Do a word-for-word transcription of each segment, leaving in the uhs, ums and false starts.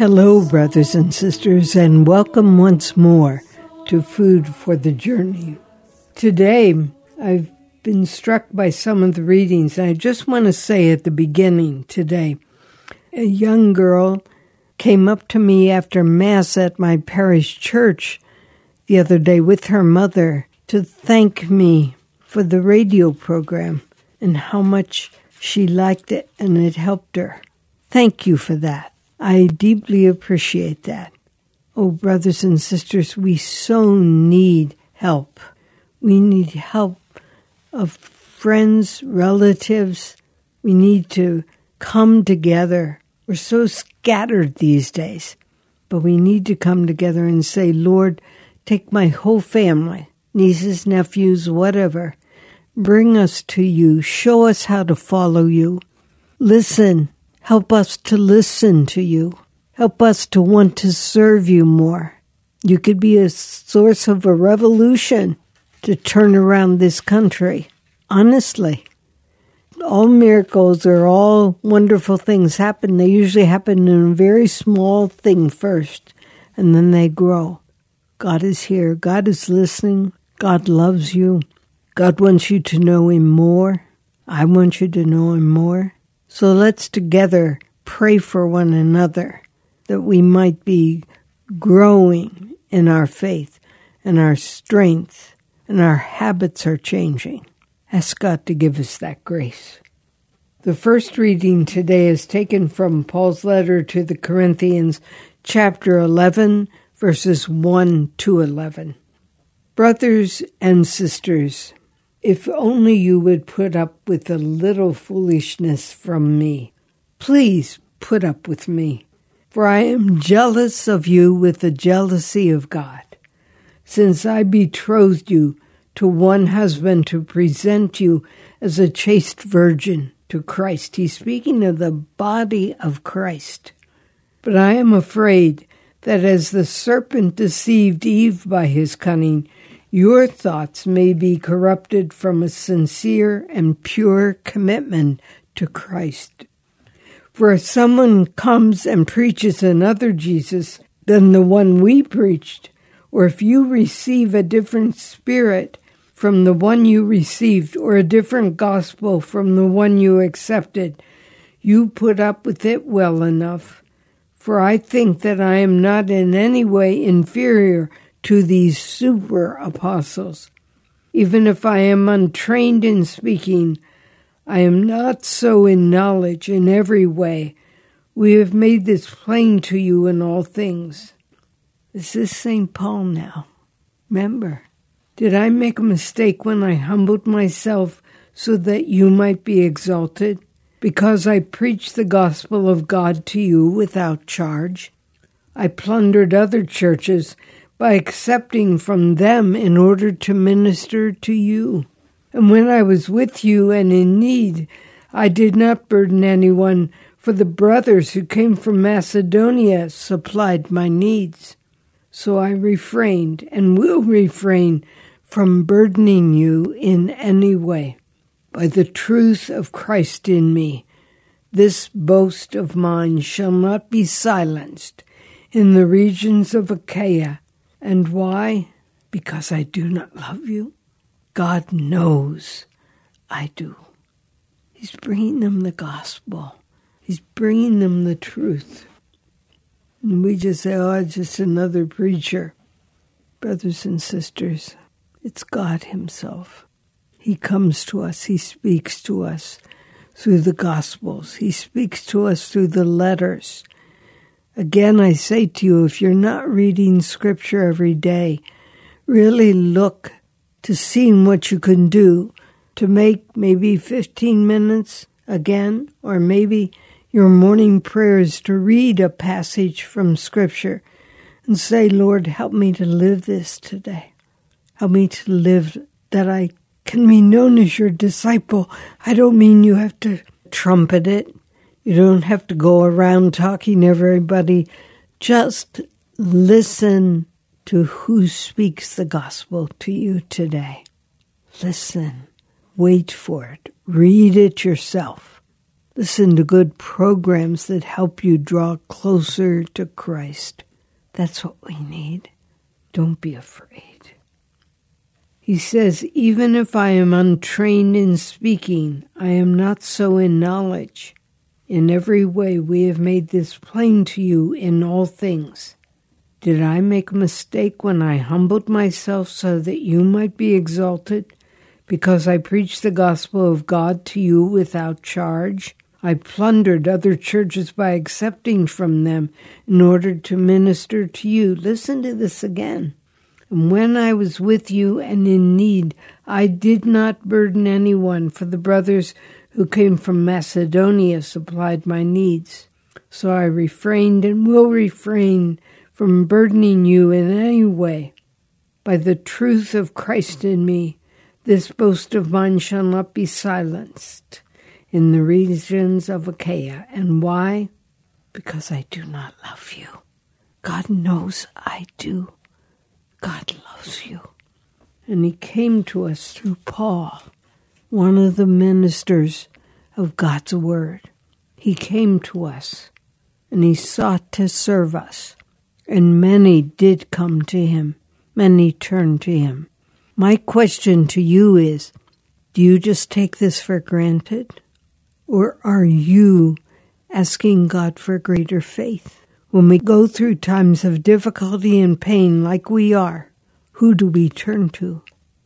Hello, brothers and sisters, and welcome once more to Food for the Journey. Today, I've been struck by some of the readings, and I just want to say at the beginning today, a young girl came up to me after Mass at my parish church the other day with her mother to thank me for the radio program and how much she liked it and it helped her. Thank you for that. I deeply appreciate that. Oh, brothers and sisters, we so need help. We need help of friends, relatives. We need to come together. We're so scattered these days, but we need to come together and say, Lord, take my whole family, nieces, nephews, whatever. Bring us to you. Show us how to follow you. Listen. Help us to listen to you. Help us to want to serve you more. You could be a source of a revolution to turn around this country. Honestly, all miracles or all wonderful things happen. They usually happen in a very small thing first, and then they grow. God is here. God is listening. God loves you. God wants you to know Him more. I want you to know Him more. So let's together pray for one another that we might be growing in our faith and our strength and our habits are changing. Ask God to give us that grace. The first reading today is taken from Paul's letter to the Corinthians, chapter eleven, verses one to eleven. Brothers and sisters, if only you would put up with a little foolishness from me. Please put up with me, for I am jealous of you with the jealousy of God, since I betrothed you to one husband to present you as a chaste virgin to Christ. He's speaking of the body of Christ. But I am afraid that as the serpent deceived Eve by his cunning, your thoughts may be corrupted from a sincere and pure commitment to Christ. For if someone comes and preaches another Jesus than the one we preached, or if you receive a different spirit from the one you received, or a different gospel from the one you accepted, you put up with it well enough. For I think that I am not in any way inferior to these super apostles. Even if I am untrained in speaking, I am not so in knowledge in every way. We have made this plain to you in all things. This is Saint Paul now. Remember, did I make a mistake when I humbled myself so that you might be exalted? Because I preached the gospel of God to you without charge? I plundered other churches by accepting from them in order to minister to you. And when I was with you and in need, I did not burden anyone, for the brothers who came from Macedonia supplied my needs. So I refrained and will refrain from burdening you in any way. By the truth of Christ in me, this boast of mine shall not be silenced in the regions of Achaia. And why? Because I do not love you? God knows I do. He's bringing them the gospel. He's bringing them the truth. And we just say, oh, it's just another preacher. Brothers and sisters, it's God Himself. He comes to us. He speaks to us through the Gospels. He speaks to us through the letters. Again, I say to you, if you're not reading Scripture every day, really look to seeing what you can do to make maybe fifteen minutes again, or maybe your morning prayers to read a passage from Scripture and say, Lord, help me to live this today. Help me to live that I can be known as your disciple. I don't mean you have to trumpet it. You don't have to go around talking to everybody. Just listen to who speaks the gospel to you today. Listen. Wait for it. Read it yourself. Listen to good programs that help you draw closer to Christ. That's what we need. Don't be afraid. He says, even if I am untrained in speaking, I am not so in knowledge. In every way we have made this plain to you in all things. Did I make a mistake when I humbled myself so that you might be exalted? Because I preached the gospel of God to you without charge? I plundered other churches by accepting from them in order to minister to you. Listen to this again. And when I was with you and in need, I did not burden anyone, for the brothers who came from Macedonia supplied my needs. So I refrained and will refrain from burdening you in any way. By the truth of Christ in me, this boast of mine shall not be silenced in the regions of Achaia. And why? Because I do not love you. God knows I do. God loves you. And he came to us through Paul, one of the ministers of God's word. He came to us, and he sought to serve us. And many did come to him. Many turned to him. My question to you is, do you just take this for granted? Or are you asking God for greater faith? When we go through times of difficulty and pain like we are, who do we turn to?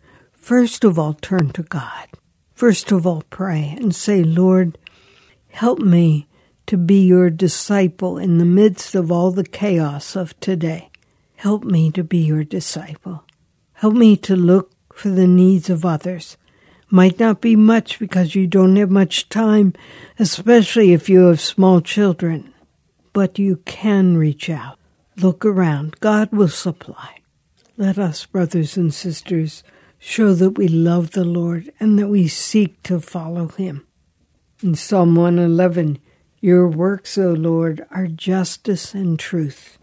First of all, turn to God. First of all, pray and say, Lord, help me to be your disciple in the midst of all the chaos of today. Help me to be your disciple. Help me to look for the needs of others. Might not be much because you don't have much time, especially if you have small children. But you can reach out. Look around. God will supply. Let us, brothers and sisters, show that we love the Lord and that we seek to follow him. In Psalm one eleven, your works, O Lord, are justice and truth.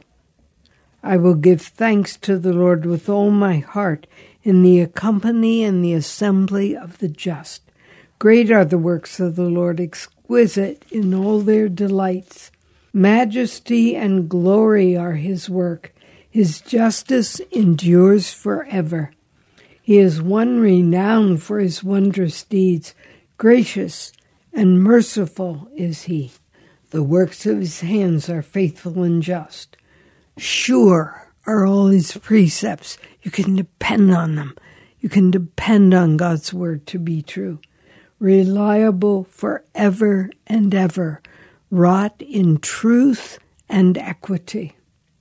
I will give thanks to the Lord with all my heart in the company and the assembly of the just. Great are the works of the Lord, exquisite in all their delights. Majesty and glory are his work. His justice endures forever. He is one renowned for his wondrous deeds. Gracious and merciful is he. The works of his hands are faithful and just. Sure are all his precepts. You can depend on them. You can depend on God's word to be true. Reliable forever and ever. Wrought in truth and equity.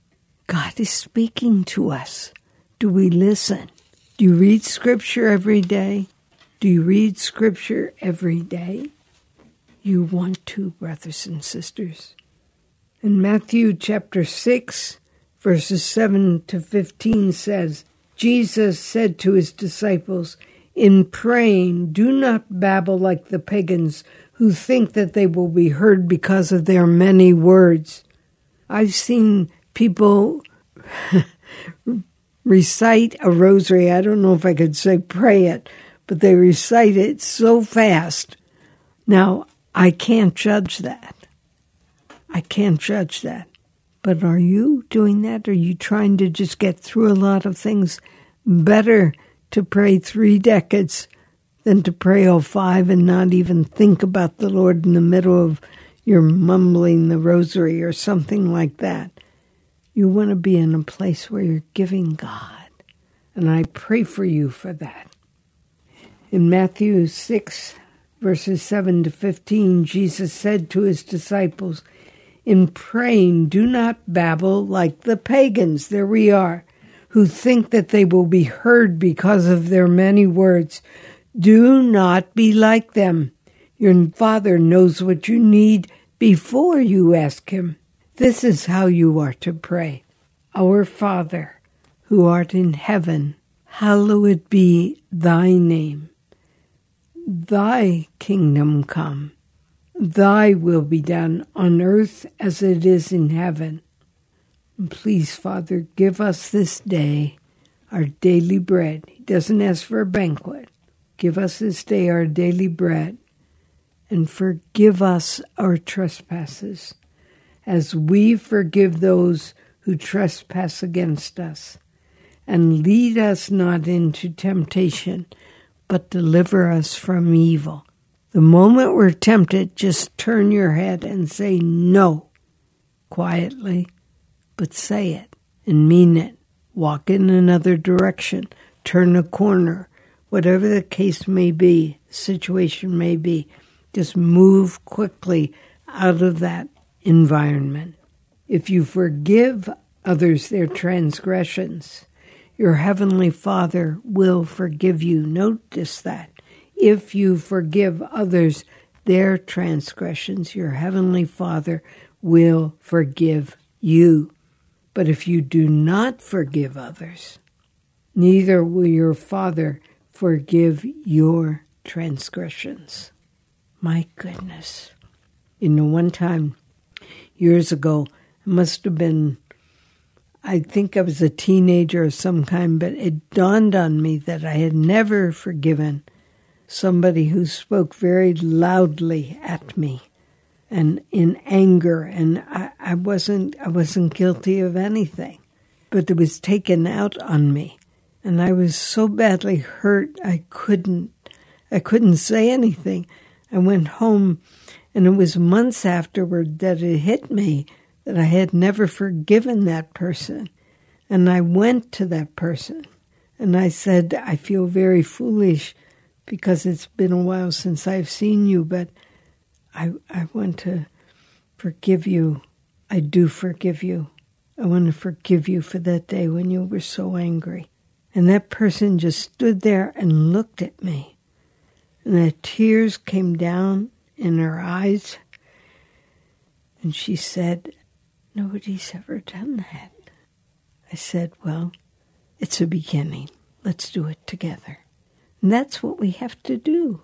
God is speaking to us. Do we listen? Do you read Scripture every day? Do you read Scripture every day? You want to, brothers and sisters. In Matthew chapter six, verses seven to fifteen says, Jesus said to his disciples, in praying, do not babble like the pagans who think that they will be heard because of their many words. I've seen people recite a rosary. I don't know if I could say pray it, but they recite it so fast. Now, I can't judge that. I can't judge that. But are you doing that? Are you trying to just get through a lot of things? Better to pray three decades than to pray all five and not even think about the Lord in the middle of your mumbling the rosary or something like that. You want to be in a place where you're giving God. And I pray for you for that. In Matthew six, verses seven to fifteen, Jesus said to his disciples, in praying, do not babble like the pagans, there we are, who think that they will be heard because of their many words. Do not be like them. Your Father knows what you need before you ask him. This is how you are to pray. Our Father, who art in heaven, hallowed be thy name. Thy kingdom come. Thy will be done on earth as it is in heaven. And please, Father, give us this day our daily bread. He doesn't ask for a banquet. Give us this day our daily bread, and forgive us our trespasses, as we forgive those who trespass against us. And lead us not into temptation, but deliver us from evil. The moment we're tempted, just turn your head and say no, quietly, but say it and mean it. Walk in another direction, turn a corner, whatever the case may be, situation may be. Just move quickly out of that environment. If you forgive others their transgressions, your heavenly Father will forgive you. Notice that. If you forgive others their transgressions, your heavenly Father will forgive you. But if you do not forgive others, neither will your Father forgive your transgressions. My goodness. You know, one time, years ago, it must have been, I think I was a teenager of some kind, but it dawned on me that I had never forgiven somebody who spoke very loudly at me and in anger, and I, I wasn't I wasn't guilty of anything, but it was taken out on me, and I was so badly hurt I couldn't I couldn't say anything. I went home, and it was months afterward that it hit me that I had never forgiven that person. And I went to that person, and I said, I feel very foolish because it's been a while since I've seen you, but I, I want to forgive you. I do forgive you. I want to forgive you for that day when you were so angry. And that person just stood there and looked at me. And the tears came down in her eyes. And she said, nobody's ever done that. I said, well, it's a beginning. Let's do it together. And that's what we have to do.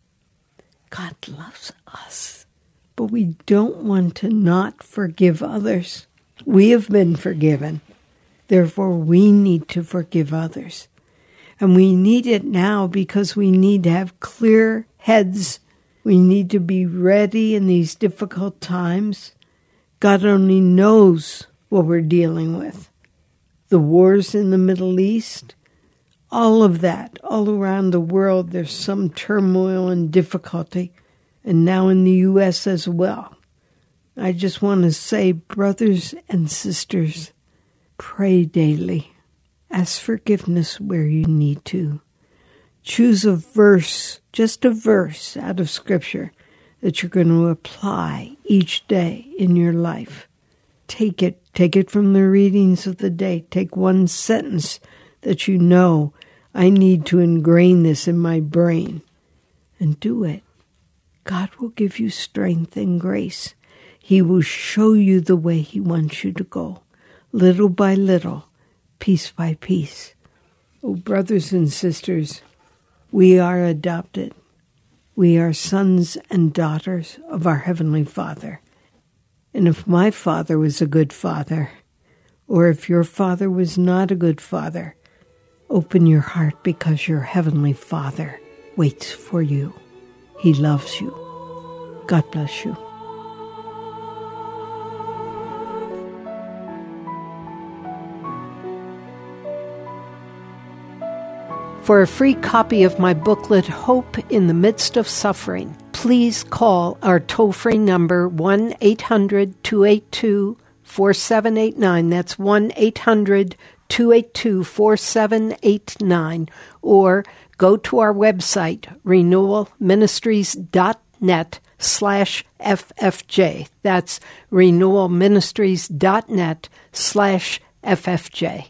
God loves us, but we don't want to not forgive others. We have been forgiven. Therefore, we need to forgive others. And we need it now because we need to have clear heads. We need to be ready in these difficult times. God only knows what we're dealing with. The wars in the Middle East, all of that, all around the world, there's some turmoil and difficulty, and now in the U S as well. I just want to say, brothers and sisters, pray daily. Ask forgiveness where you need to. Choose a verse, just a verse out of Scripture that you're going to apply each day in your life. Take it. Take it from the readings of the day. Take one sentence that you know, I need to ingrain this in my brain, and do it. God will give you strength and grace. He will show you the way He wants you to go, little by little, piece by piece. Oh, brothers and sisters, we are adopted. We are sons and daughters of our Heavenly Father. And if my father was a good father, or if your father was not a good father, open your heart because your Heavenly Father waits for you. He loves you. God bless you. For a free copy of my booklet, Hope in the Midst of Suffering, please call our toll-free number one eight hundred two eight two four seven eight nine. That's one eight hundred two eight two four seven eight nine. Or go to our website, renewal ministries dot net slash F F J. That's renewal ministries dot net slash F F J.